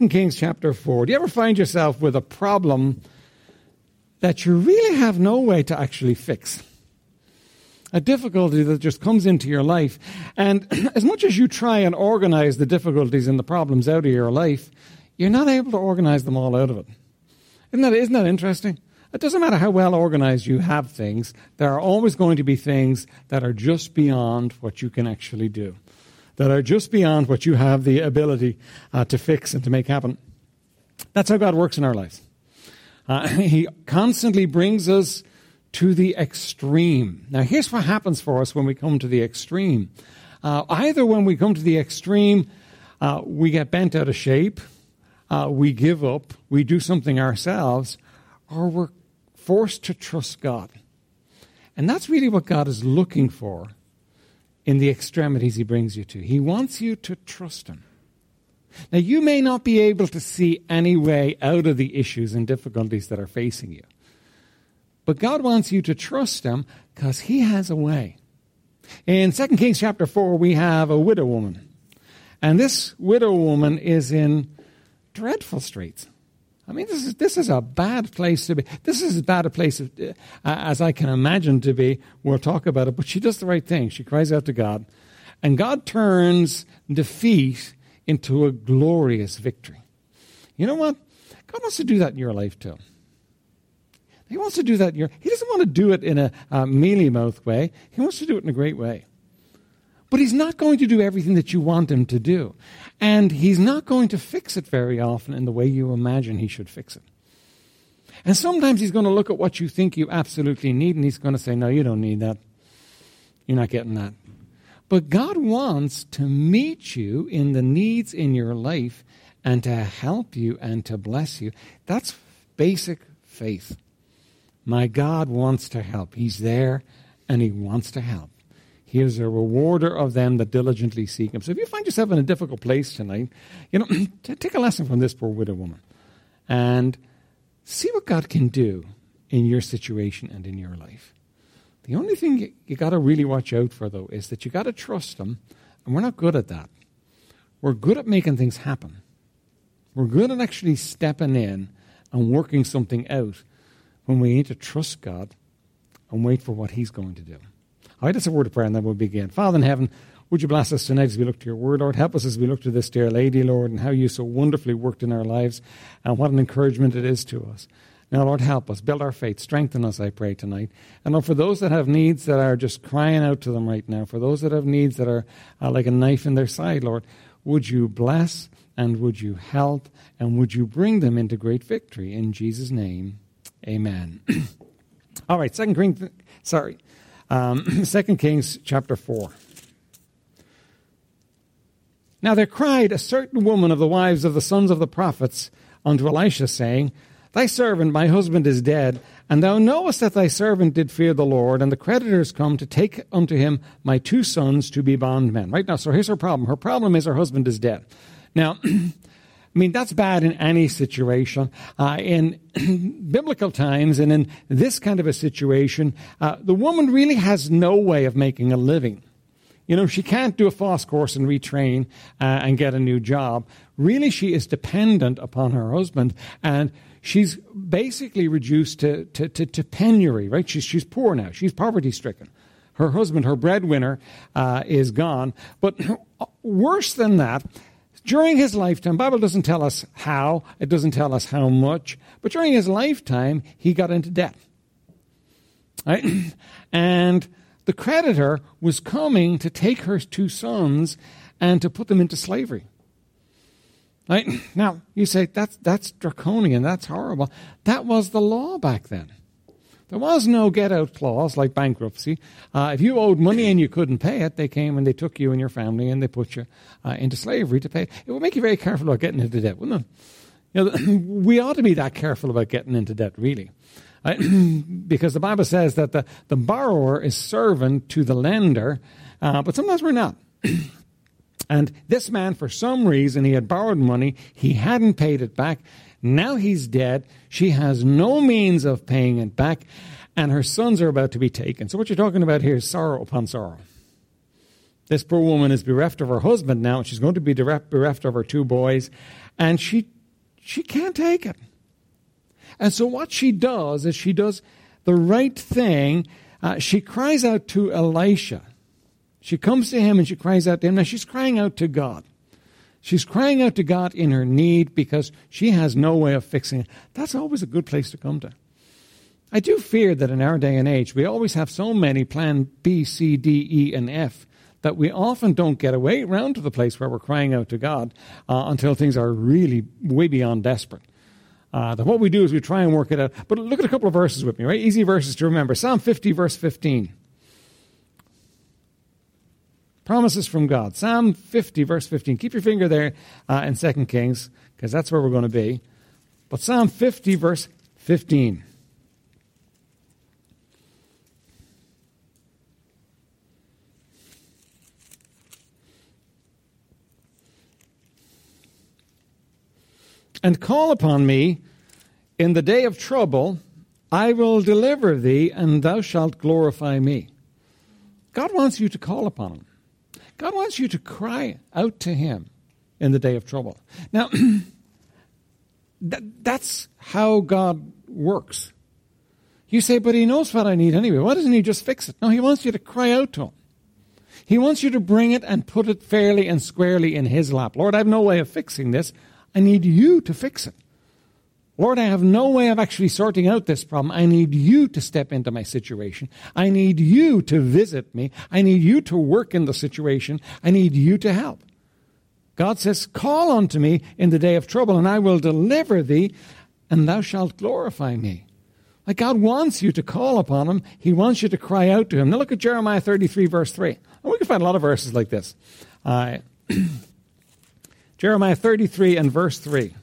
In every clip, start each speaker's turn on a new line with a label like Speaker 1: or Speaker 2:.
Speaker 1: Kings chapter 4. Do you ever find yourself with a problem that you really have no way to actually fix? A difficulty that just comes into your life. And as much as you try and organize the difficulties and the problems out of your life, you're not able to organize them all out of it. Isn't that interesting? It doesn't matter how well organized you have things. There are always going to be things that are just beyond what you can actually do, that are just beyond what you have the ability to fix and to make happen. That's how God works in our lives. He constantly brings us to the extreme. Now, here's what happens for us when we come to the extreme. Either when we come to the extreme, we get bent out of shape, we give up, we do something ourselves, or we're forced to trust God. And that's really what God is looking for in the extremities he brings you to. He wants you to trust him. Now, you may not be able to see any way out of the issues and difficulties that are facing you. But God wants you to trust him because he has a way. In 2 Kings chapter 4, we have a widow woman. And this widow woman is in dreadful straits. I mean, this is a bad place to be. This is as bad a place as I can imagine to be. We'll talk about it. But she does the right thing. She cries out to God. And God turns defeat into a glorious victory. You know what? God wants to do that in your life too. He wants to do that in He doesn't want to do it in a mealy-mouthed way. He wants to do it in a great way. But he's not going to do everything that you want him to do. And he's not going to fix it very often in the way you imagine he should fix it. And sometimes he's going to look at what you think you absolutely need, and he's going to say, no, you don't need that. You're not getting that. But God wants to meet you in the needs in your life and to help you and to bless you. That's basic faith. My God wants to help. He's there, and he wants to help. He is a rewarder of them that diligently seek him. So if you find yourself in a difficult place tonight, take a lesson from this poor widow woman and see what God can do in your situation and in your life. The only thing you got to really watch out for, though, is that you got to trust him, and we're not good at that. We're good at making things happen. We're good at actually stepping in and working something out when we need to trust God and wait for what he's going to do. All right, that's a word of prayer, and then we'll begin. Father in heaven, would you bless us tonight as we look to your word, Lord? Help us as we look to this dear lady, Lord, and how you so wonderfully worked in our lives, and what an encouragement it is to us. Now, Lord, help us. Build our faith. Strengthen us, I pray, tonight. And, Lord, for those that have needs that are just crying out to them right now, for those that have needs that are like a knife in their side, Lord, would you bless and would you help and would you bring them into great victory? In Jesus' name, amen. All right, 2 Kings chapter 4. Now there cried a certain woman of the wives of the sons of the prophets unto Elisha, saying, Thy servant, my husband, is dead, and thou knowest that thy servant did fear the Lord, and the creditors come to take unto him my 2 sons to be bondmen. Right now, so here's her problem. Her problem is her husband is dead. Now, I mean, that's bad in any situation. In biblical times and in this kind of a situation, the woman really has no way of making a living. You know, she can't do a FOSS course and retrain and get a new job. Really, she is dependent upon her husband, and she's basically reduced to penury, right? She's poor now. She's poverty-stricken. Her husband, her breadwinner, is gone. But worse than that, during his lifetime, the Bible doesn't tell us how, it doesn't tell us how much, but during his lifetime, he got into debt. Right? And the creditor was coming to take her 2 sons and to put them into slavery. Right? Now, you say, that's draconian, that's horrible. That was the law back then. There was no get-out clause like bankruptcy. If you owed money and you couldn't pay it, they came and they took you and your family and they put you into slavery to pay it. It would make you very careful about getting into debt, wouldn't it? You know, we ought to be that careful about getting into debt, really. Because the Bible says that the borrower is servant to the lender, but sometimes we're not. And this man, for some reason, he had borrowed money. He hadn't paid it back. Now he's dead. She has no means of paying it back. And her sons are about to be taken. So what you're talking about here is sorrow upon sorrow. This poor woman is bereft of her husband now, and she's going to be bereft of her 2 boys, and she can't take it. And so what she does is she does the right thing. She cries out to Elisha. She comes to him and she cries out to him. Now she's crying out to God. She's crying out to God in her need because she has no way of fixing it. That's always a good place to come to. I do fear that in our day and age, we always have so many plan B, C, D, E, and F that we often don't get away around to the place where we're crying out to God until things are really way beyond desperate. That what we do is we try and work it out. But look at a couple of verses with me, right? Easy verses to remember. Psalm 50, verse 15. Promises from God. Psalm 50, verse 15. Keep your finger there in 2 Kings, because that's where we're going to be. But Psalm 50, verse 15. And call upon me in the day of trouble, I will deliver thee, and thou shalt glorify me. God wants you to call upon him. God wants you to cry out to him in the day of trouble. Now, that's how God works. You say, but he knows what I need anyway. Why doesn't he just fix it? No, he wants you to cry out to him. He wants you to bring it and put it fairly and squarely in his lap. Lord, I have no way of fixing this. I need you to fix it. Lord, I have no way of actually sorting out this problem. I need you to step into my situation. I need you to visit me. I need you to work in the situation. I need you to help. God says, call unto me in the day of trouble, and I will deliver thee, and thou shalt glorify me. Like God wants you to call upon him. He wants you to cry out to him. Now look at Jeremiah 33, verse 3. And we can find a lot of verses like this. Jeremiah 33 and verse 3.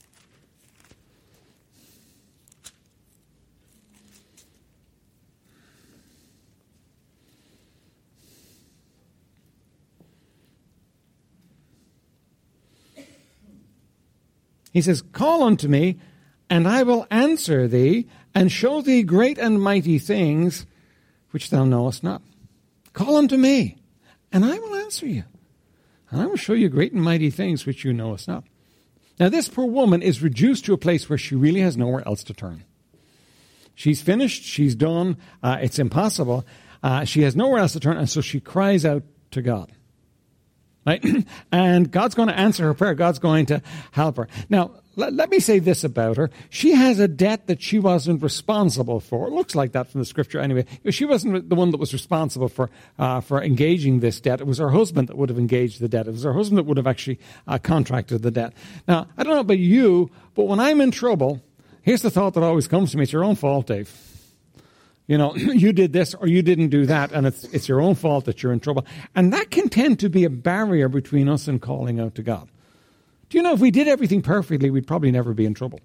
Speaker 1: He says, call unto me, and I will answer thee, and show thee great and mighty things which thou knowest not. Call unto me, and I will answer you. And I will show you great and mighty things which you knowest not. Now this poor woman is reduced to a place where she really has nowhere else to turn. She's finished, she's done, it's impossible. She has nowhere else to turn, and so she cries out to God. Right? And God's going to answer her prayer. God's going to help her. Now, let me say this about her. She has a debt that she wasn't responsible for. It looks like that from the scripture anyway. She wasn't the one that was responsible for engaging this debt. It was her husband that would have engaged the debt. It was her husband that would have actually contracted the debt. Now, I don't know about you, but when I'm in trouble, here's the thought that always comes to me. It's your own fault, Dave. You know, you did this or you didn't do that, and it's your own fault that you're in trouble. And that can tend to be a barrier between us and calling out to God. Do you know, if we did everything perfectly, we'd probably never be in trouble.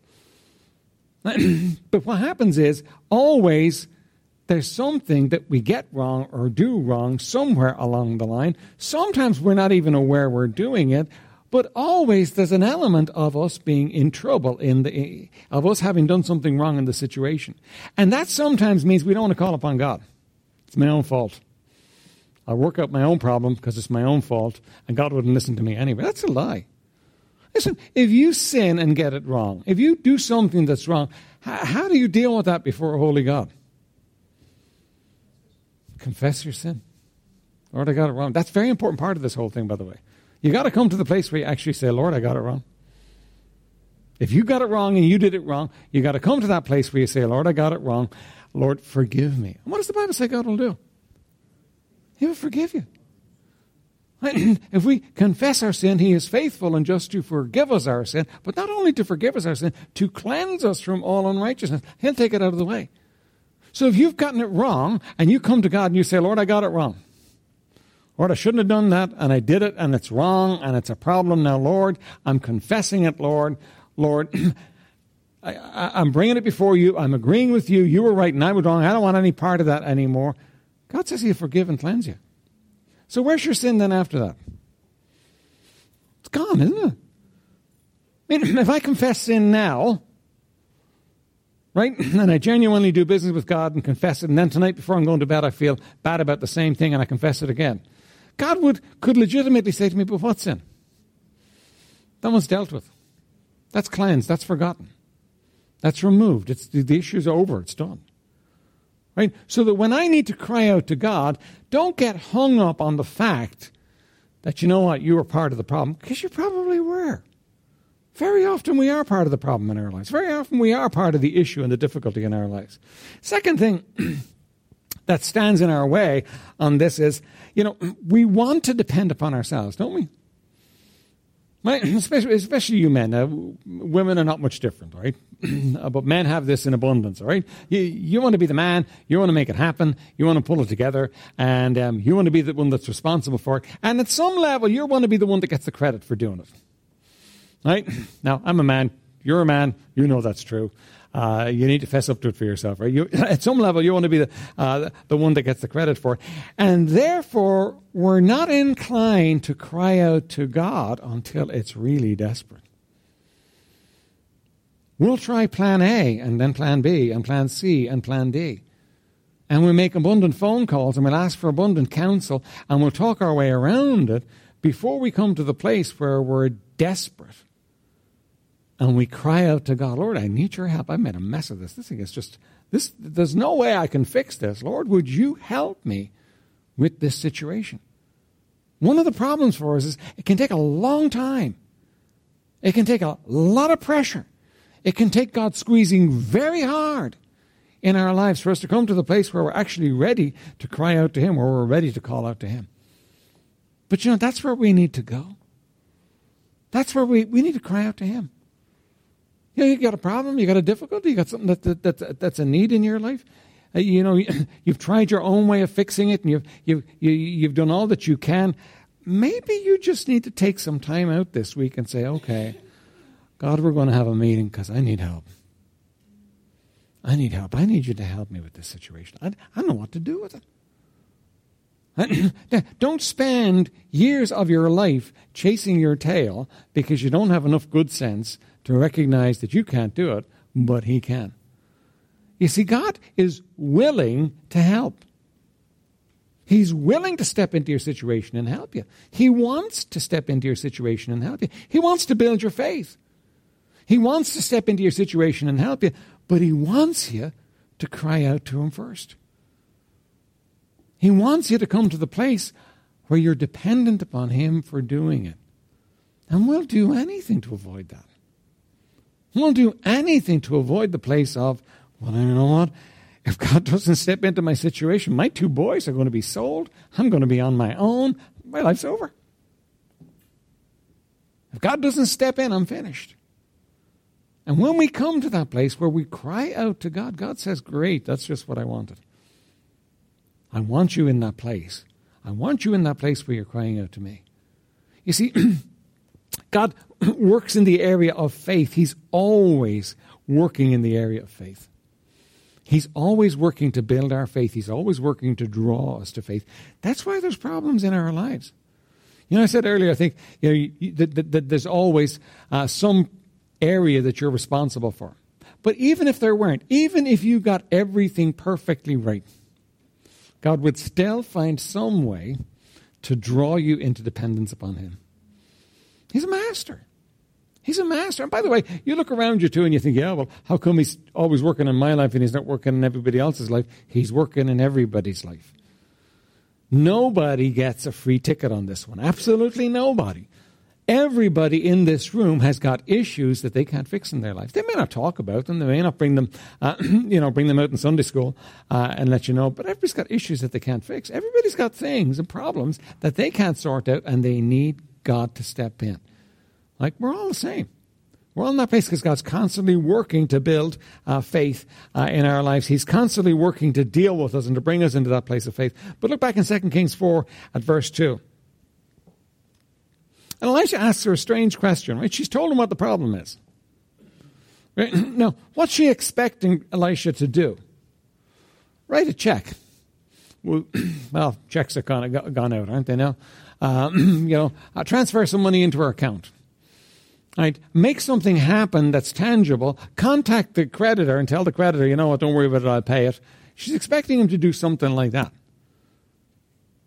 Speaker 1: But what happens is, always there's something that we get wrong or do wrong somewhere along the line. Sometimes we're not even aware we're doing it, but always there's an element of us being in trouble, of us having done something wrong in the situation. And that sometimes means we don't want to call upon God. It's my own fault. I'll work out my own problem because it's my own fault, and God wouldn't listen to me anyway. That's a lie. Listen, if you sin and get it wrong, if you do something that's wrong, how do you deal with that before a holy God? Confess your sin. Lord, I got it wrong. That's a very important part of this whole thing, by the way. You got to come to the place where you actually say, Lord, I got it wrong. If you got it wrong and you did it wrong, you got to come to that place where you say, Lord, I got it wrong. Lord, forgive me. And what does the Bible say God will do? He will forgive you. If we confess our sin, he is faithful and just to forgive us our sin, but not only to forgive us our sin, to cleanse us from all unrighteousness. He'll take it out of the way. So if you've gotten it wrong and you come to God and you say, Lord, I got it wrong. Lord, I shouldn't have done that, and I did it, and it's wrong, and it's a problem. Now, Lord, I'm confessing it, Lord. Lord, I'm bringing it before you. I'm agreeing with you. You were right, and I was wrong. I don't want any part of that anymore. God says he'll forgive and cleanse you. So where's your sin then after that? It's gone, isn't it? I mean, if I confess sin now, right, and I genuinely do business with God and confess it, and then tonight before I'm going to bed I feel bad about the same thing and I confess it again. God could legitimately say to me, but what's sin? That one's dealt with. That's cleansed. That's forgotten. That's removed. The issue's over. It's done. Right? So that when I need to cry out to God, don't get hung up on the fact that, you know what, you were part of the problem, because you probably were. Very often we are part of the problem in our lives. Very often we are part of the issue and the difficulty in our lives. Second thing that stands in our way on this is, we want to depend upon ourselves, don't we? Right? Especially you men. Women are not much different, right? But men have this in abundance, all right? You want to be the man. You want to make it happen. You want to pull it together. And you want to be the one that's responsible for it. And at some level, you want to be the one that gets the credit for doing it. Right? Now, I'm a man. You're a man. You know that's true. You need to fess up to it for yourself, right? At some level, you want to be the one that gets the credit for it. And therefore, we're not inclined to cry out to God until it's really desperate. We'll try plan A, and then plan B, and plan C, and plan D. And we'll make abundant phone calls, and we'll ask for abundant counsel, and we'll talk our way around it before we come to the place where we're desperate. And we cry out to God, Lord, I need your help. I've made a mess of this. This thing is just, there's no way I can fix this. Lord, would you help me with this situation? One of the problems for us is it can take a long time. It can take a lot of pressure. It can take God squeezing very hard in our lives for us to come to the place where we're actually ready to cry out to Him, where we're ready to call out to Him. But that's where we need to go. That's where we need to cry out to Him. You got a problem, you got a difficulty, you got something that's a need in your life. You've tried your own way of fixing it, and you've done all that you can. Maybe you just need to take some time out this week and say, okay, God, we're going to have a meeting because I need help. I need help. I need you to help me with this situation. I don't know what to do with it. Don't spend years of your life chasing your tail because you don't have enough good sense to recognize that you can't do it, but He can. You see, God is willing to help. He's willing to step into your situation and help you. He wants to step into your situation and help you. He wants to build your faith. He wants to step into your situation and help you, but He wants you to cry out to Him first. He wants you to come to the place where you're dependent upon Him for doing it. And we'll do anything to avoid that. We'll do anything to avoid the place of, well, you know what? If God doesn't step into my situation, my 2 boys are going to be sold. I'm going to be on my own. My life's over. If God doesn't step in, I'm finished. And when we come to that place where we cry out to God, God says, great, that's just what I wanted. I want you in that place. I want you in that place where you're crying out to me. You see, God works in the area of faith. He's always working in the area of faith. He's always working to build our faith. He's always working to draw us to faith. That's why there's problems in our lives. I said earlier, I think that there's always some area that you're responsible for. But even if there weren't, even if you got everything perfectly right, God would still find some way to draw you into dependence upon Him. He's a master. He's a master. And by the way, you look around you too and you think, yeah, well, how come He's always working in my life and He's not working in everybody else's life? He's working in everybody's life. Nobody gets a free ticket on this one. Absolutely nobody. Everybody in this room has got issues that they can't fix in their life. They may not talk about them. They may not bring them, bring them out in Sunday school and let you know. But everybody's got issues that they can't fix. Everybody's got things and problems that they can't sort out, and they need God to step in. Like, we're all the same. We're all in that place because God's constantly working to build faith in our lives. He's constantly working to deal with us and to bring us into that place of faith. But look back in 2 Kings 4 at verse 2. And Elisha asks her a strange question, right? She's told him what the problem is. Right? Now, what's she expecting Elisha to do? Write a check. Well, checks are kind of gone out, aren't they now? Transfer some money into her account. Right? Make something happen that's tangible. Contact the creditor and tell the creditor, you know what, don't worry about it, I'll pay it. She's expecting him to do something like that.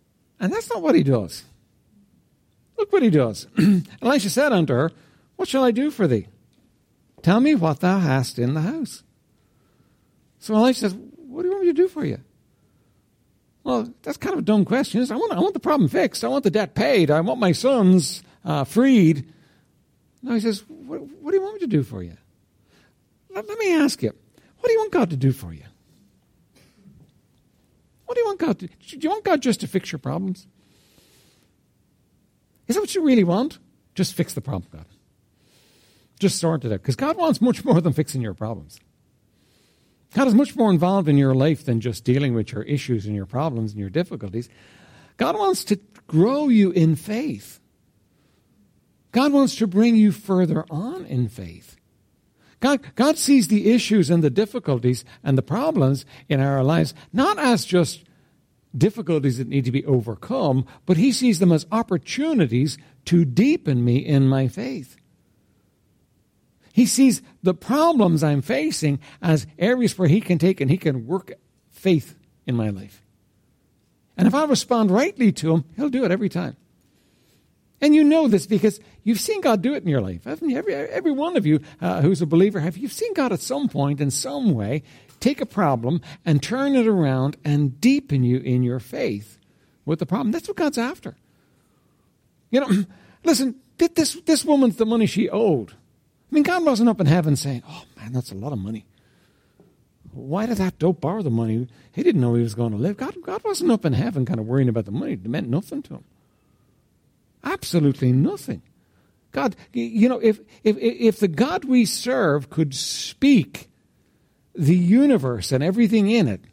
Speaker 1: And that's not what he does. Look what he does. Elisha said unto her, what shall I do for thee? Tell me what thou hast in the house. So Elisha says, what do you want me to do for you? Well, that's kind of a dumb question. I want the problem fixed. I want the debt paid. I want my sons freed. No, he says, what do you want me to do for you? Let me ask you, what do you want God to do for you? What do you want God to do? Do you want God just to fix your problems? Is that what you really want? Just fix the problem, God. Just sort it out. Because God wants much more than fixing your problems. God is much more involved in your life than just dealing with your issues and your problems and your difficulties. God wants to grow you in faith. God wants to bring you further on in faith. God sees the issues and the difficulties and the problems in our lives not as just difficulties that need to be overcome, but he sees them as opportunities to deepen me in my faith. He sees the problems I'm facing as areas where he can take and he can work faith in my life. And if I respond rightly to him, he'll do it every time. And you know this because you've seen God do it in your life, haven't you? Every one of you who's a believer, you've seen God at some point in some way take a problem and turn it around and deepen you in your faith with the problem. That's what God's after. You know, listen, this woman's the money she owed. I mean, God wasn't up in heaven saying, oh man, that's a lot of money. Why did that dope borrow the money? He didn't know he was going to live. God wasn't up in heaven kind of worrying about the money. It meant nothing to him. Absolutely nothing. God, you know, if the God we serve could speak the universe and everything in it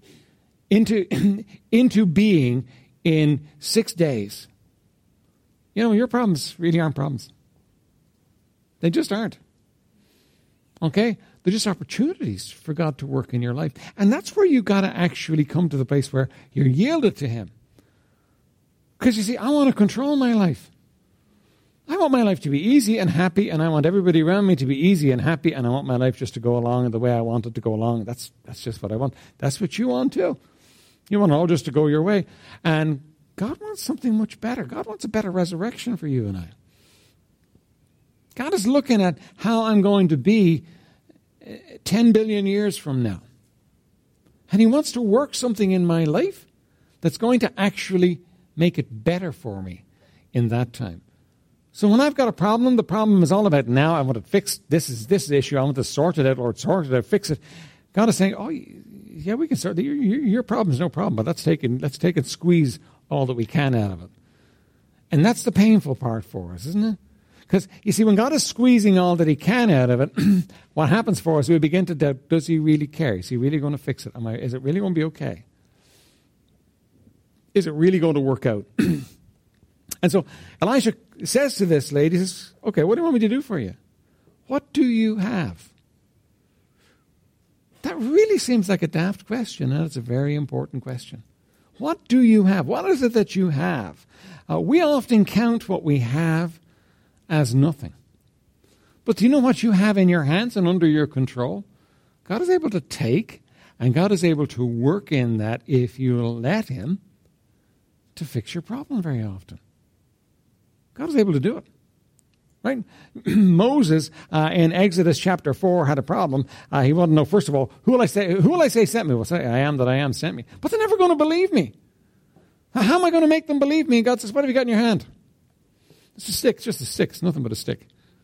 Speaker 1: into being in 6 days, you know, your problems really aren't problems. They just aren't. Okay? They're just opportunities for God to work in your life. And that's where you got to actually come to the place where you're yielded to him. Because you see, I want to control my life. I want my life to be easy and happy, and I want everybody around me to be easy and happy, and I want my life just to go along in the way I want it to go along. That's just what I want. That's what you want too. You want it all just to go your way. And God wants something much better. God wants a better resurrection for you and I. God is looking at how I'm going to be 10 billion years from now. And he wants to work something in my life that's going to actually make it better for me in that time. So when I've got a problem, the problem is all about now. I want it fixed. This is the issue. I want to sort it out, Lord. Sort it out, fix it. God is saying, oh, yeah, we can sort it. Your problem is no problem, but let's take and squeeze all that we can out of it. And that's the painful part for us, isn't it? Because, you see, when God is squeezing all that he can out of it, what happens for us, we begin to doubt, does he really care? Is he really going to fix it? Is it really going to be okay? Is it really going to work out? And so Elisha says to this lady, he says, okay, what do you want me to do for you? What do you have? That really seems like a daft question, and it's a very important question. What do you have? What is it that you have? We often count what we have as nothing. But do you know what you have in your hands and under your control? God is able to take, and God is able to work in that if you'll let him to fix your problem very often. God is able to do it. Right? Moses in Exodus chapter 4 had a problem. He wanted to know, first of all, who will I say sent me? Well, say, I am that I am sent me. But they're never going to believe me. How am I going to make them believe me? And God says, what have you got in your hand? It's a stick. It's just a stick. It's nothing but a stick.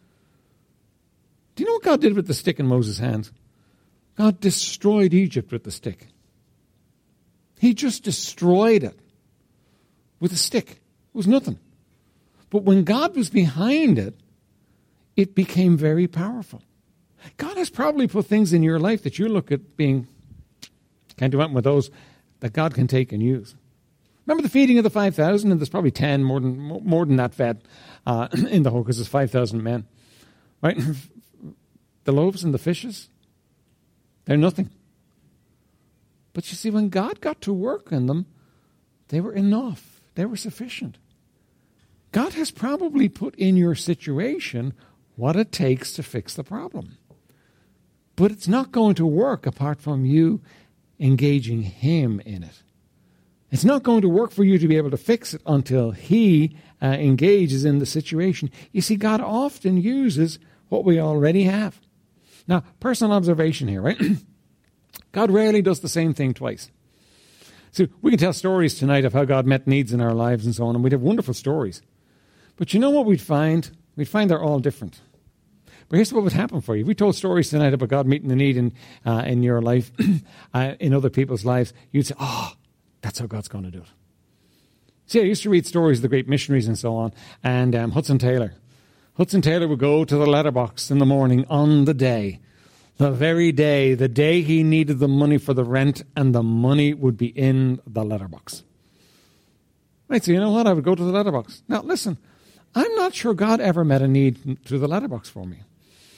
Speaker 1: Do you know what God did with the stick in Moses' hand? God destroyed Egypt with the stick. He just destroyed it with a stick. It was nothing. But when God was behind it, it became very powerful. God has probably put things in your life that you look at being, can't do anything with those, that God can take and use. Remember the feeding of the 5,000? And there's probably 10, more than that fed in the whole, because there's 5,000 men. Right? The loaves and the fishes, they're nothing. But you see, when God got to work in them, they were enough. They were sufficient. God has probably put in your situation what it takes to fix the problem. But it's not going to work apart from you engaging him in it. It's not going to work for you to be able to fix it until he engages in the situation. You see, God often uses what we already have. Now, personal observation here, right? God rarely does the same thing twice. So we can tell stories tonight of how God met needs in our lives and so on, and we'd have wonderful stories. But you know what we'd find? We'd find they're all different. But here's what would happen for you. If we told stories tonight about God meeting the need in your life, in other people's lives, you'd say, oh, that's how God's going to do it. See, I used to read stories of the great missionaries and so on, and Hudson Taylor. Hudson Taylor would go to the letterbox in the morning on the day, the very day, the day he needed the money for the rent, and the money would be in the letterbox. Right, so you know what? I would go to the letterbox. Now, listen, I'm not sure God ever met a need through the letterbox for me.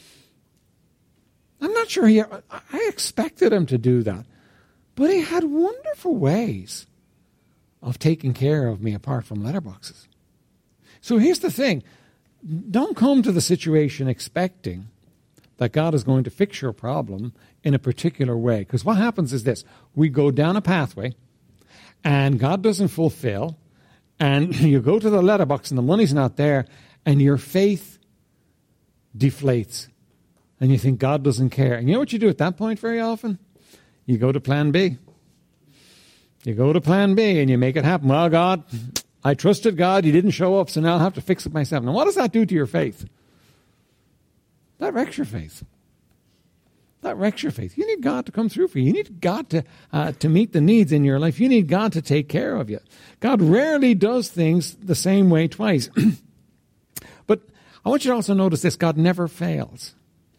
Speaker 1: I'm not sure I expected him to do that. But he had wonderful ways of taking care of me apart from letterboxes. So here's the thing. Don't come to the situation expecting that God is going to fix your problem in a particular way. Because what happens is this. We go down a pathway, and God doesn't fulfill, and you go to the letterbox, and the money's not there, and your faith deflates. And you think God doesn't care. And you know what you do at that point very often? You go to plan B. You go to plan B and you make it happen. Well, God, I trusted God. You didn't show up, so now I'll have to fix it myself. Now, what does that do to your faith? That wrecks your faith. That wrecks your faith. You need God to come through for you. You need God to meet the needs in your life. You need God to take care of you. God rarely does things the same way twice. But I want you to also notice this. God never fails.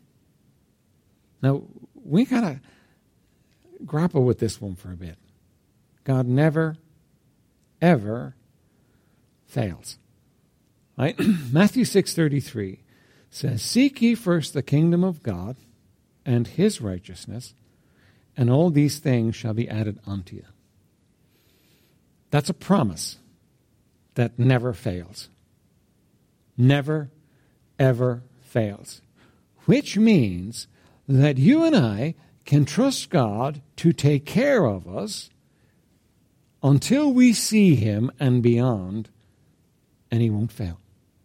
Speaker 1: Now, we got to grapple with this one for a bit. God never, ever fails. Right? Matthew 6:33 says, "Seek ye first the kingdom of God and his righteousness, and all these things shall be added unto you." That's a promise that never fails. Never, ever fails. Which means that you and I can trust God to take care of us until we see him and beyond, and he won't fail.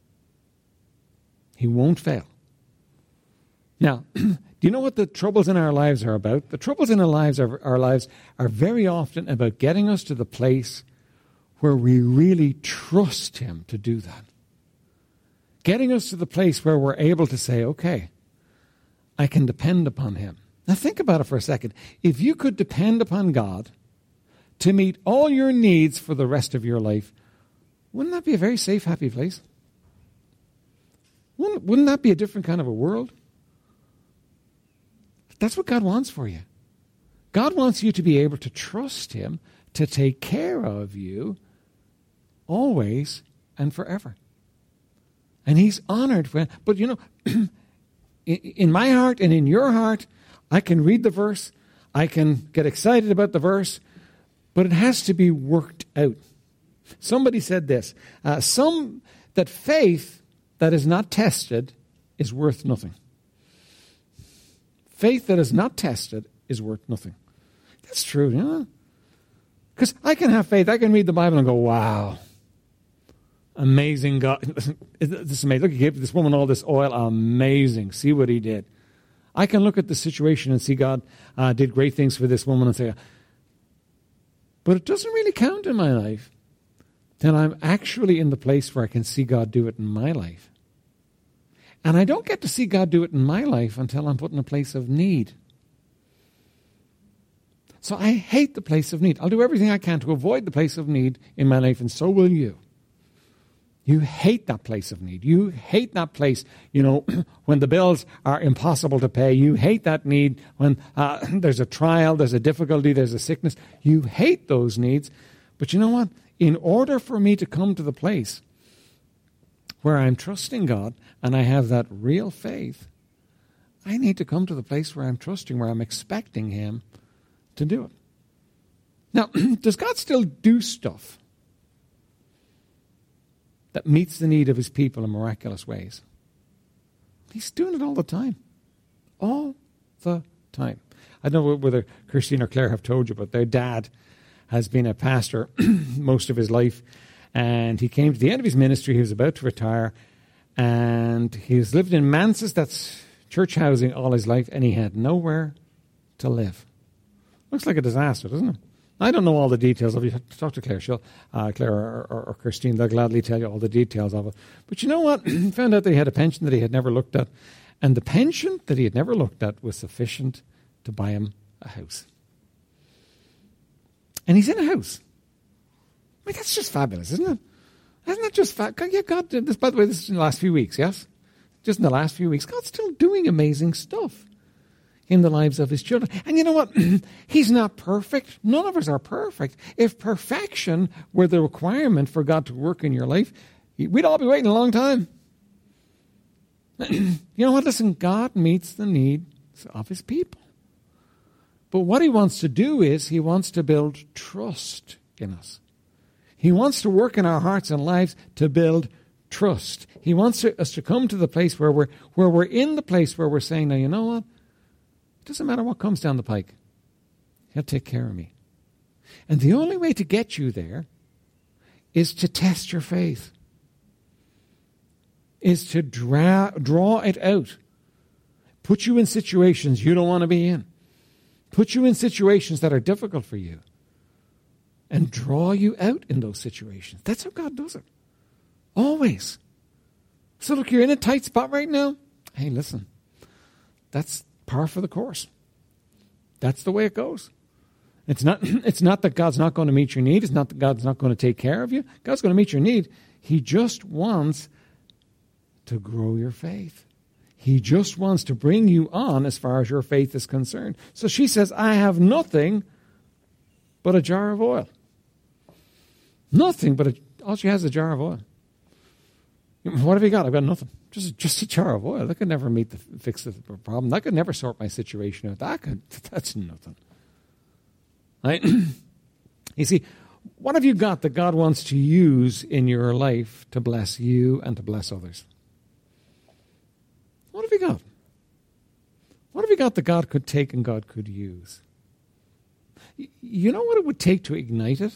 Speaker 1: He won't fail. Now, do you know what the troubles in our lives are about? The troubles in our lives are very often about getting us to the place where we really trust him to do that. Getting us to the place where we're able to say, okay, I can depend upon him. Now think about it for a second. If you could depend upon God to meet all your needs for the rest of your life, wouldn't that be a very safe, happy place? Wouldn't that be a different kind of a world? That's what God wants for you. God wants you to be able to trust him to take care of you always and forever. And he's honored when, but you know, in my heart and in your heart, I can read the verse, I can get excited about the verse, but it has to be worked out. Somebody said this, that faith that is not tested is worth nothing. Faith that is not tested is worth nothing. That's true, you know? Because I can have faith, I can read the Bible and go, wow, amazing God. This is amazing. Look, he gave this woman all this oil. Amazing. See what he did. I can look at the situation and see God did great things for this woman and say, but it doesn't really count in my life. Then I'm actually in the place where I can see God do it in my life. And I don't get to see God do it in my life until I'm put in a place of need. So I hate the place of need. I'll do everything I can to avoid the place of need in my life, and so will you. You hate that place of need. You hate that place, when the bills are impossible to pay. You hate that need when there's a trial, there's a difficulty, there's a sickness. You hate those needs. But you know what? In order for me to come to the place where I'm trusting God and I have that real faith, I need to come to the place where I'm trusting, where I'm expecting him to do it. Now, does God still do stuff that meets the need of his people in miraculous ways? He's doing it all the time. All the time. I don't know whether Christine or Claire have told you, but their dad has been a pastor most of his life, and he came to the end of his ministry. He was about to retire, and he's lived in manses, that's church housing, all his life, and he had nowhere to live. Looks like a disaster, doesn't it? I don't know all the details of it. You have to talk to Claire. Claire or Christine, they'll gladly tell you all the details of it. But you know what? He found out that he had a pension that he had never looked at, and the pension that he had never looked at was sufficient to buy him a house. And he's in a house. I mean, that's just fabulous, isn't it? Isn't that just fabulous? Yeah, God did this. By the way, this is in the last few weeks, yes? Just in the last few weeks. God's still doing amazing stuff in the lives of his children. And you know what? He's not perfect. None of us are perfect. If perfection were the requirement for God to work in your life, we'd all be waiting a long time. You know what? Listen, God meets the needs of his people. But what he wants to do is he wants to build trust in us. He wants to work in our hearts and lives to build trust. He wants us to come to the place where we're in the place where we're saying, now, you know what? It doesn't matter what comes down the pike. He'll take care of me. And the only way to get you there is to test your faith. Is to draw it out. Put you in situations you don't want to be in. Put you in situations that are difficult for you. And draw you out in those situations. That's how God does it. Always. So look, you're in a tight spot right now. Hey, listen. That's par for the course. That's the way it goes. It's not that God's not going to meet your need. It's not that God's not going to take care of you. God's going to meet your need. He just wants to grow your faith. He just wants to bring you on as far as your faith is concerned. So she says, I have nothing but a jar of oil. Nothing but all she has is a jar of oil. What have you got? I've got nothing. Just a jar of oil. That could never fix the problem. That could never sort my situation out. That's nothing. Right? You see, what have you got that God wants to use in your life to bless you and to bless others? What have you got? What have you got that God could take and God could use? You know what it would take to ignite it?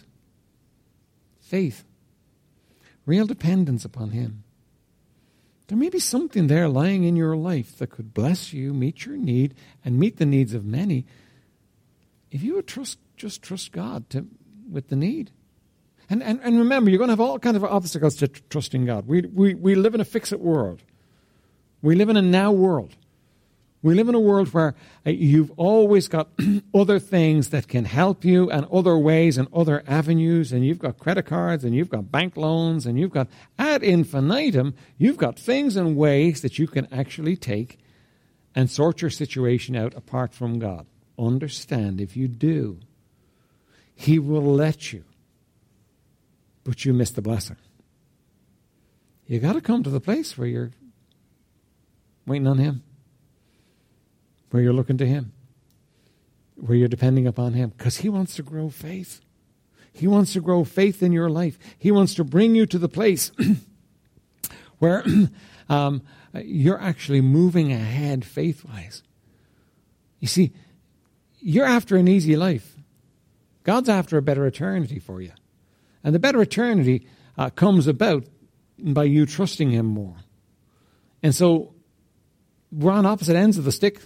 Speaker 1: Faith. Real dependence upon him. There may be something there lying in your life that could bless you, meet your need, and meet the needs of many. If you would just trust God with the need. And remember, you're going to have all kinds of obstacles to trusting God. We live in a fix-it world. We live in a now world. We live in a world where you've always got other things that can help you and other ways and other avenues, and you've got credit cards and you've got bank loans and you've got ad infinitum, you've got things and ways that you can actually take and sort your situation out apart from God. Understand, if you do, he will let you, but you miss the blessing. You got to come to the place where you're waiting on him, where you're looking to him, where you're depending upon him, because he wants to grow faith. He wants to grow faith in your life. He wants to bring you to the place where you're actually moving ahead faith-wise. You see, you're after an easy life. God's after a better eternity for you. And the better eternity comes about by you trusting him more. And so we're on opposite ends of the stick.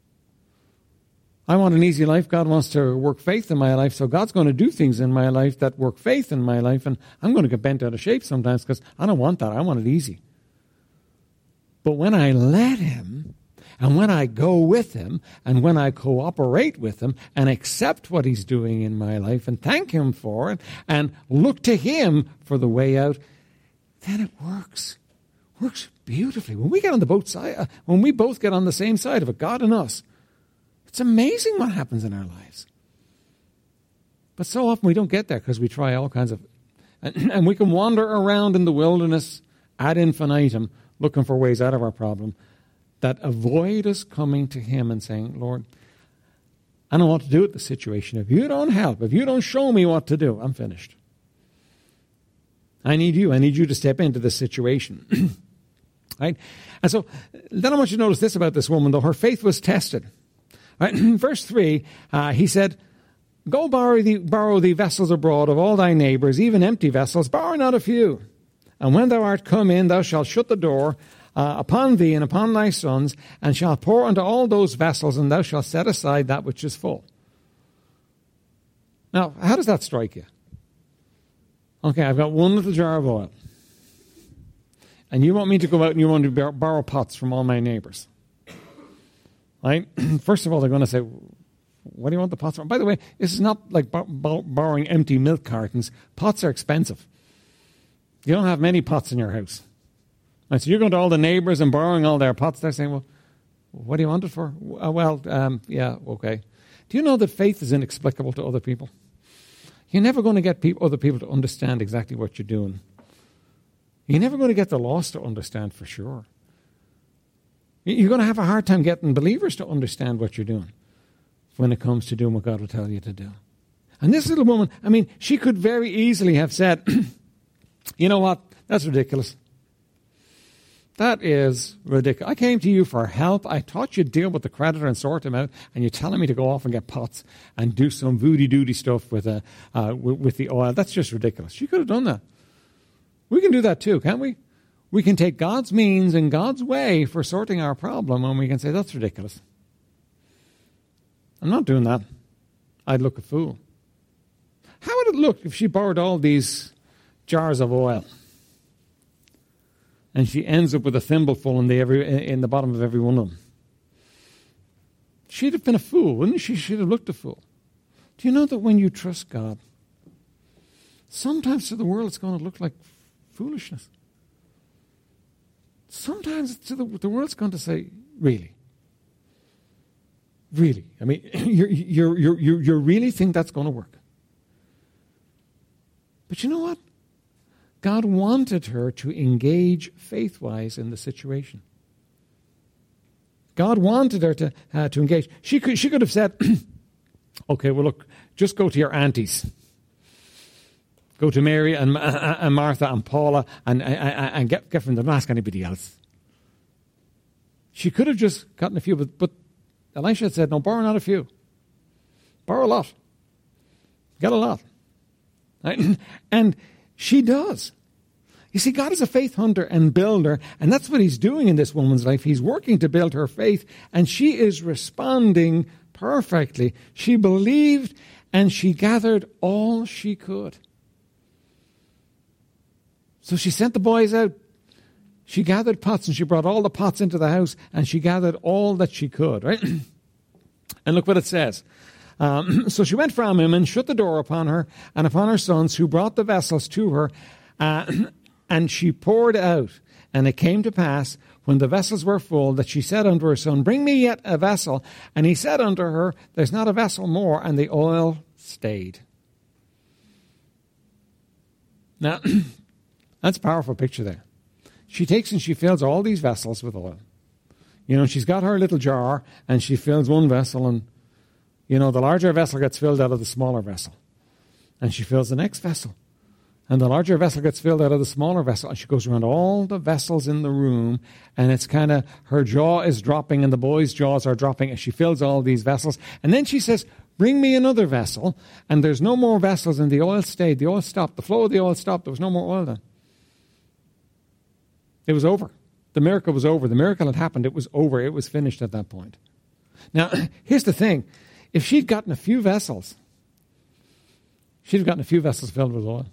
Speaker 1: I want an easy life. God wants to work faith in my life. So God's going to do things in my life that work faith in my life. And I'm going to get bent out of shape sometimes because I don't want that. I want it easy. But when I let him, and when I go with him, and when I cooperate with him, and accept what he's doing in my life, and thank him for it, and look to him for the way out, then it works. Works beautifully. When we get on the both side, when we both get on the same side of it, God and us, it's amazing what happens in our lives. But so often we don't get there because we try all kinds of, and we can wander around in the wilderness ad infinitum looking for ways out of our problem that avoid us coming to him and saying, Lord, I don't know what to do with the situation. If you don't help, if you don't show me what to do, I'm finished. I need you. I need you to step into this situation. Right? And so then I want you to notice this about this woman, though. Her faith was tested. Right? Verse 3, he said, Go borrow thee vessels abroad of all thy neighbours, even empty vessels, borrow not a few. And when thou art come in, thou shalt shut the door upon thee and upon thy sons, and shalt pour unto all those vessels, and thou shalt set aside that which is full. Now, how does that strike you? Okay, I've got one little jar of oil. And you want me to go out and you want to borrow pots from all my neighbours. Right? First of all, they're going to say, what do you want the pots from? By the way, this is not like borrowing empty milk cartons. Pots are expensive. You don't have many pots in your house. Right, so you're going to all the neighbours and borrowing all their pots. They're saying, well, what do you want it for? Yeah, okay. Do you know that faith is inexplicable to other people? You're never going to get other people to understand exactly what you're doing. You're never going to get the lost to understand for sure. You're going to have a hard time getting believers to understand what you're doing when it comes to doing what God will tell you to do. And this little woman, I mean, she could very easily have said, you know what, that's ridiculous. That is ridiculous. I came to you for help. I taught you to deal with the creditor and sort him out, and you're telling me to go off and get pots and do some voody-doody stuff with the oil. That's just ridiculous. She could have done that. We can do that too, can't we? We can take God's means and God's way for sorting our problem, and we can say, that's ridiculous. I'm not doing that. I'd look a fool. How would it look if she borrowed all these jars of oil and she ends up with a thimbleful in the bottom of every one of them? She'd have been a fool, wouldn't she? She'd have looked a fool. Do you know that when you trust God, sometimes to the world it's going to look like foolishness. Sometimes to the world's going to say, really? Really? I mean, you really think that's going to work? But you know what? God wanted her to engage faith-wise in the situation. God wanted her to engage. She could have said, okay, well, look, just go to your aunties. Go to Mary and Martha and Paula and get from them. Don't ask anybody else. She could have just gotten a few, but Elisha had said, no, borrow not a few. Borrow a lot. Get a lot. Right? And she does. You see, God is a faith hunter and builder, and that's what he's doing in this woman's life. He's working to build her faith, and she is responding perfectly. She believed, and she gathered all she could. So she sent the boys out. She gathered pots, and she brought all the pots into the house, and she gathered all that she could, right? And look what it says. So she went from him and shut the door upon her and upon her sons, who brought the vessels to her, and she poured out. And it came to pass, when the vessels were full, that she said unto her son, bring me yet a vessel. And he said unto her, there's not a vessel more, and the oil stayed. Now, that's a powerful picture there. She takes and she fills all these vessels with oil. You know, she's got her little jar, and she fills one vessel, and, you know, the larger vessel gets filled out of the smaller vessel. And she fills the next vessel. And the larger vessel gets filled out of the smaller vessel. And she goes around all the vessels in the room, and it's kind of, her jaw is dropping, and the boys' jaws are dropping, and she fills all these vessels. And then she says, bring me another vessel. And there's no more vessels, and the oil stayed. The oil stopped. The flow of the oil stopped. There was no more oil then. It was over. The miracle was over. The miracle had happened. It was over. It was finished at that point. Now, here's the thing. If she'd gotten a few vessels, she'd have gotten a few vessels filled with oil.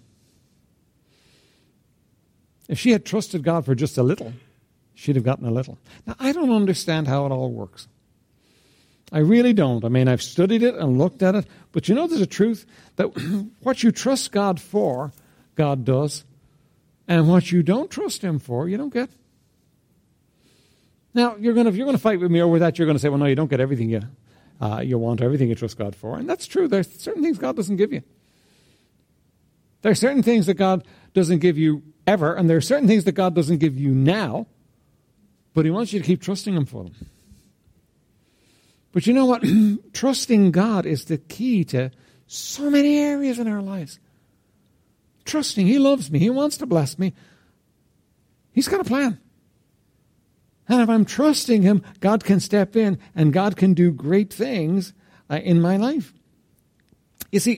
Speaker 1: If she had trusted God for just a little, she'd have gotten a little. Now, I don't understand how it all works. I really don't. I mean, I've studied it and looked at it, but you know there's a truth that what you trust God for, God does, and what you don't trust him for, you don't get. Now, if you're going to fight with me over that, you're going to say, well, no, you don't get everything you want, everything you trust God for. And that's true. There's certain things God doesn't give you. There are certain things that God doesn't give you ever, and there are certain things that God doesn't give you now, but he wants you to keep trusting him for them. But you know what? Trusting God is the key to so many areas in our lives. Trusting, he loves me, he wants to bless me. He's got a plan. And if I'm trusting him, God can step in and God can do great things in my life. You see,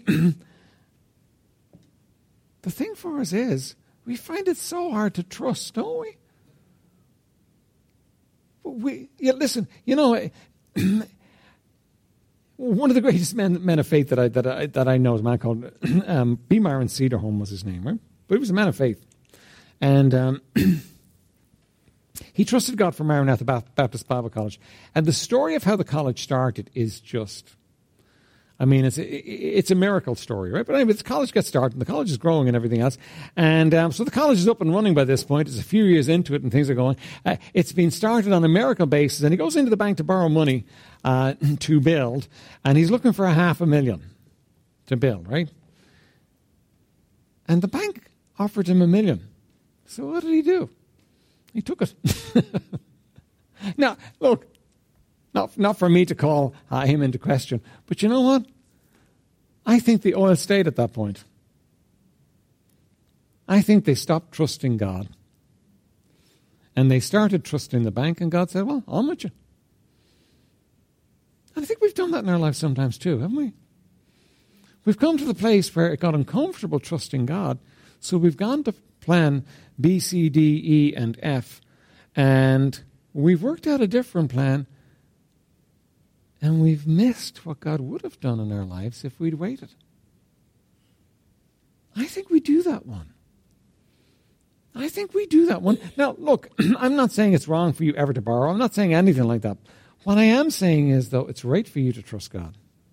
Speaker 1: the thing for us is, we find it so hard to trust, don't we? Listen, one of the greatest men of faith that I know is a man called B. Myron Cedarholm was his name, right? But he was a man of faith. And he trusted God for Maranatha Baptist Bible College. And the story of how the college started is just, it's a miracle story, right? But anyway, the college gets started, and the college is growing and everything else. And so the college is up and running by this point. It's a few years into it, and things are going. It's been started on a miracle basis, and he goes into the bank to borrow money to build, and he's looking for $500,000 to build, right? And the bank offered him $1 million. So what did he do? He took it. Now, look, not for me to call him into question, but you know what? I think the oil stayed at that point. I think they stopped trusting God. And they started trusting the bank, and God said, well, I'm with you. And I think we've done that in our lives sometimes too, haven't we? We've come to the place where it got uncomfortable trusting God, so we've gone to plan B, C, D, E, and F, and we've worked out a different plan, and we've missed what God would have done in our lives if we'd waited. I think we do that one. Now, look, I'm not saying it's wrong for you ever to borrow. I'm not saying anything like that. What I am saying is, though, it's right for you to trust God.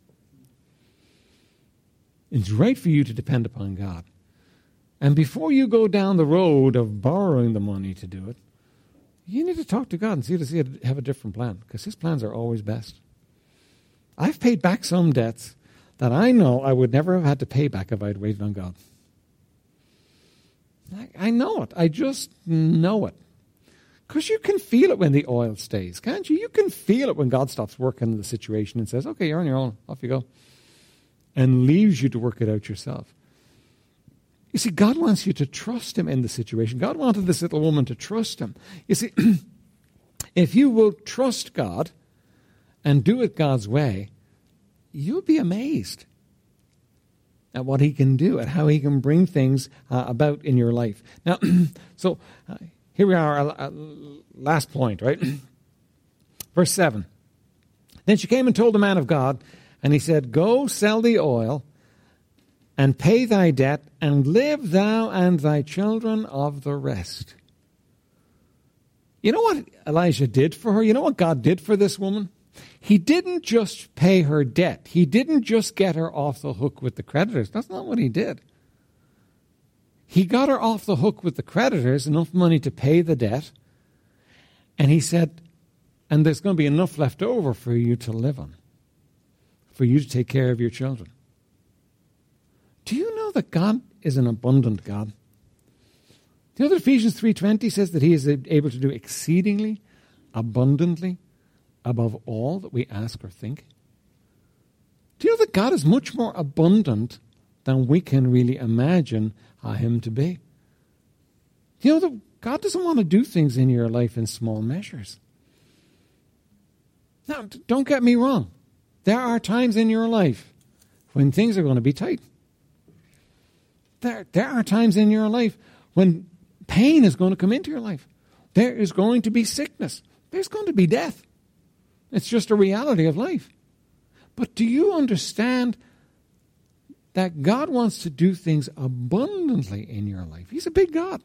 Speaker 1: It's right for you to depend upon God. And before you go down the road of borrowing the money to do it, you need to talk to God and see to have a different plan, because His plans are always best. I've paid back some debts that I know I would never have had to pay back if I had waited on God. I know it. I just know it. Because you can feel it when the oil stays, can't you? You can feel it when God stops working in the situation and says, okay, you're on your own. Off you go. And leaves you to work it out yourself. You see, God wants you to trust Him in the situation. God wanted this little woman to trust Him. You see, if you will trust God and do it God's way, you'll be amazed at what He can do, at how He can bring things about in your life. Now, so here we are, our last point, right? Verse 7. Then she came and told the man of God, and he said, go sell the oil and pay thy debt, and live thou and thy children of the rest. You know what Elijah did for her? You know what God did for this woman? He didn't just pay her debt. He didn't just get her off the hook with the creditors. That's not what he did. He got her off the hook with the creditors, enough money to pay the debt. And he said, and there's going to be enough left over for you to live on, for you to take care of your children. Do you know that God is an abundant God? Do you know that Ephesians 3:20 says that He is able to do exceedingly, abundantly, above all that we ask or think? Do you know that God is much more abundant than we can really imagine Him to be? Do you know that God doesn't want to do things in your life in small measures? Now, don't get me wrong. There are times in your life when things are going to be tight. There are times in your life when pain is going to come into your life. There is going to be sickness. There's going to be death. It's just a reality of life. But do you understand that God wants to do things abundantly in your life? He's a big God.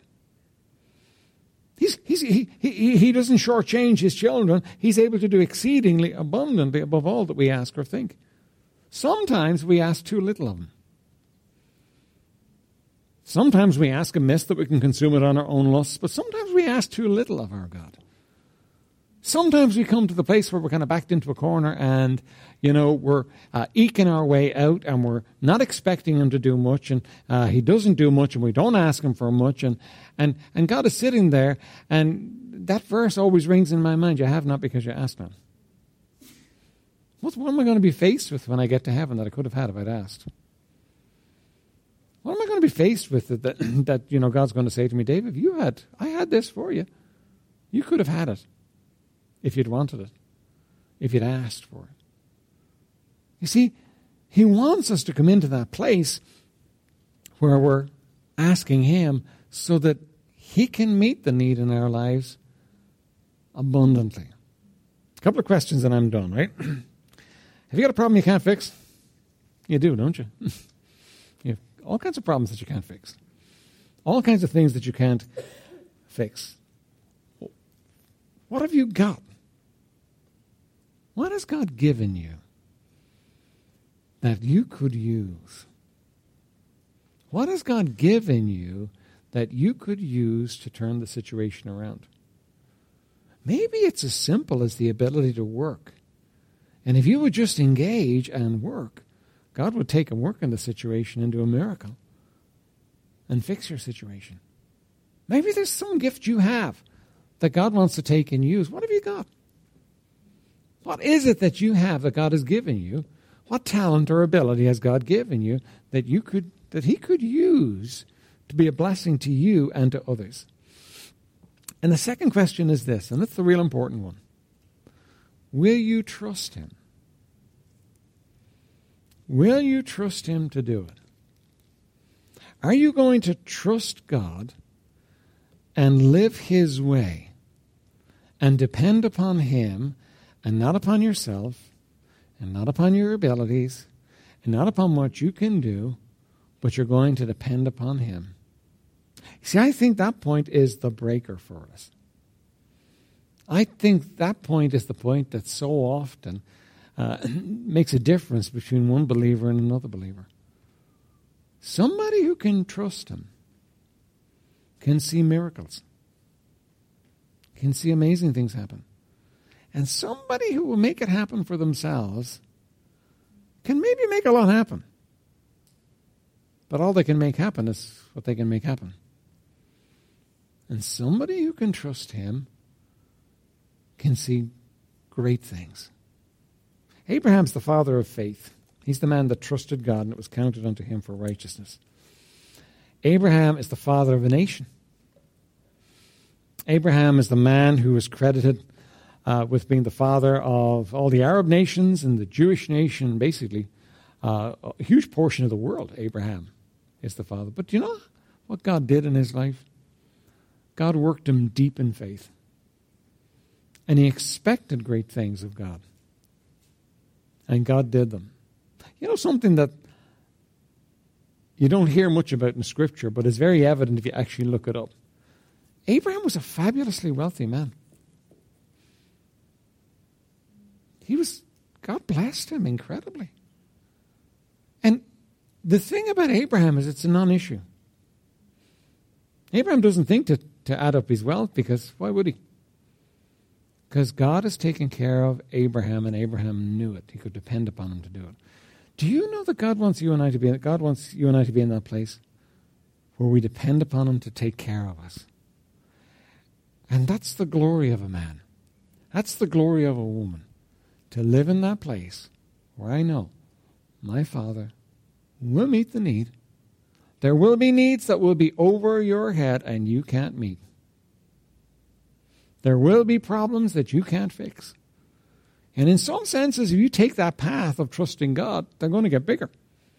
Speaker 1: He doesn't shortchange His children. He's able to do exceedingly abundantly above all that we ask or think. Sometimes we ask too little of Him. Sometimes we ask amiss that we can consume it on our own lusts, but sometimes we ask too little of our God. Sometimes we come to the place where we're kind of backed into a corner and, we're eking our way out and we're not expecting Him to do much, and He doesn't do much, and we don't ask Him for much, and God is sitting there, and that verse always rings in my mind, you have not because you ask not. What am I going to be faced with when I get to heaven that I could have had if I'd asked? What am I going to be faced with that God's going to say to me, David, I had this for you. You could have had it if you'd wanted it, if you'd asked for it. You see, He wants us to come into that place where we're asking Him so that He can meet the need in our lives abundantly. A couple of questions and I'm done, right? Have you got a problem you can't fix? You do, don't you? You have all kinds of problems that you can't fix. All kinds of things that you can't fix. What have you got? What has God given you that you could use? What has God given you that you could use to turn the situation around? Maybe it's as simple as the ability to work. And if you would just engage and work, God would take a work in the situation into a miracle and fix your situation. Maybe there's some gift you have that God wants to take and use. What have you got? What is it that you have that God has given you? What talent or ability has God given you that He could use to be a blessing to you and to others? And the second question is this, and it's the real important one. Will you trust Him? Will you trust Him to do it? Are you going to trust God and live His way and depend upon Him and not upon yourself and not upon your abilities and not upon what you can do, but you're going to depend upon Him? See, I think that point is the breaker for us. I think that point is the point that so often makes a difference between one believer and another believer. Somebody who can trust Him can see miracles, can see amazing things happen. And somebody who will make it happen for themselves can maybe make a lot happen. But all they can make happen is what they can make happen. And somebody who can trust Him can see great things. Abraham's the father of faith. He's the man that trusted God and it was counted unto him for righteousness. Abraham is the father of a nation. Abraham is the man who is credited with being the father of all the Arab nations and the Jewish nation, basically a huge portion of the world. Abraham is the father. But do you know what God did in his life? God worked him deep in faith. And he expected great things of God. And God did them. You know, something that you don't hear much about in Scripture, but is very evident if you actually look it up. Abraham was a fabulously wealthy man. God blessed him incredibly. And the thing about Abraham is it's a non-issue. Abraham doesn't think to add up his wealth because why would he? Because God has taken care of Abraham and Abraham knew it. He could depend upon him to do it. Do you know that God wants you and I to be in that place where we depend upon Him to take care of us? And that's the glory of a man. That's the glory of a woman. To live in that place where I know my Father will meet the need. There will be needs that will be over your head and you can't meet. There will be problems that you can't fix. And in some senses, if you take that path of trusting God, they're going to get bigger.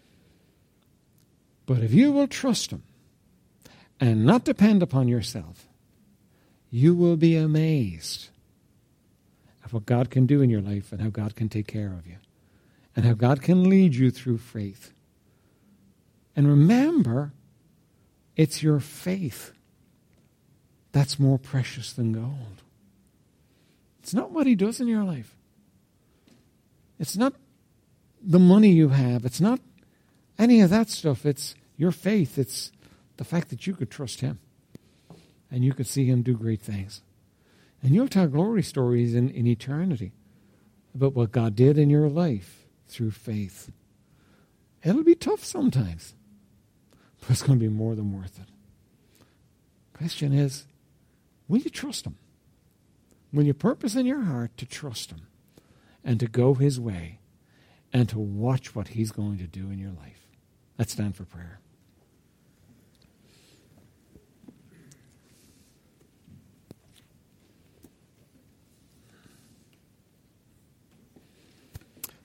Speaker 1: But if you will trust Him and not depend upon yourself, you will be amazed at what God can do in your life and how God can take care of you and how God can lead you through faith. And remember, it's your faith that's more precious than gold. It's not what He does in your life. It's not the money you have. It's not any of that stuff. It's your faith. It's the fact that you could trust Him and you could see Him do great things. And you'll tell glory stories in eternity about what God did in your life through faith. It'll be tough sometimes, but it's going to be more than worth it. Question is, will you trust Him? Will you purpose in your heart to trust Him and to go His way and to watch what He's going to do in your life? Let's stand for prayer.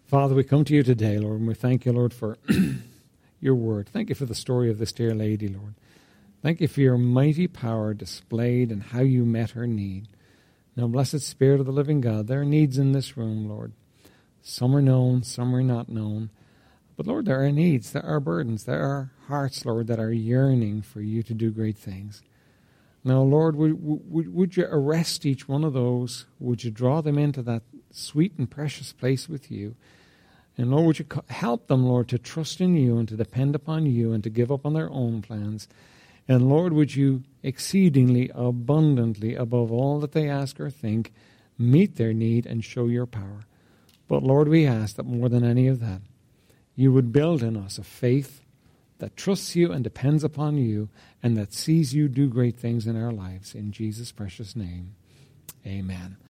Speaker 1: Father, we come to you today, Lord, and we thank you, Lord, for your word. Thank you for the story of this dear lady, Lord. Thank you for your mighty power displayed and how you met her need. Now, blessed Spirit of the living God, there are needs in this room, Lord. Some are known, some are not known. But, Lord, there are needs, there are burdens, there are hearts, Lord, that are yearning for you to do great things. Now, Lord, would you arrest each one of those? Would you draw them into that sweet and precious place with you? And, Lord, would you help them, Lord, to trust in you and to depend upon you and to give up on their own plans. And, Lord, would you exceedingly, abundantly, above all that they ask or think, meet their need and show your power. But, Lord, we ask that more than any of that, you would build in us a faith that trusts you and depends upon you and that sees you do great things in our lives. In Jesus' precious name, amen.